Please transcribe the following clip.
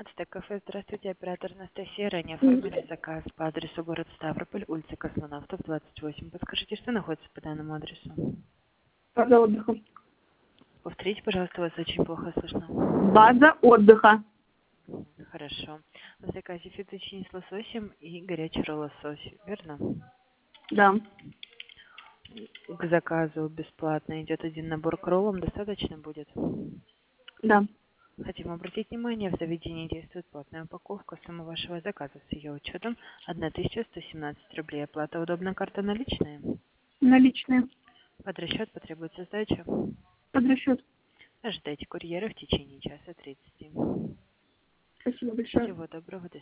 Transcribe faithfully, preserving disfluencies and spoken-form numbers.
Ацтек кафе, здравствуйте, оператор Анастасия. Ранее оформили заказ по адресу город Ставрополь, улица Космонавтов, двадцать восемь. Подскажите, что находится по данному адресу? База отдыха. Повторите, пожалуйста, вас очень плохо слышно. База отдыха. Хорошо. В заказе фетучини с лососем и горячий ролл лосось, верно? Да. К заказу бесплатно идет один набор к роллам, достаточно будет? Да. Хотим обратить внимание, в заведении действует платная упаковка. Сумма вашего заказа с ее учетом тысяча сто семнадцать рублей. Оплата удобная, карта наличная? Наличные. Под расчет потребуется сдача. Под расчет. Ожидайте курьера в течение часа тридцати. Спасибо большое. Всего доброго, до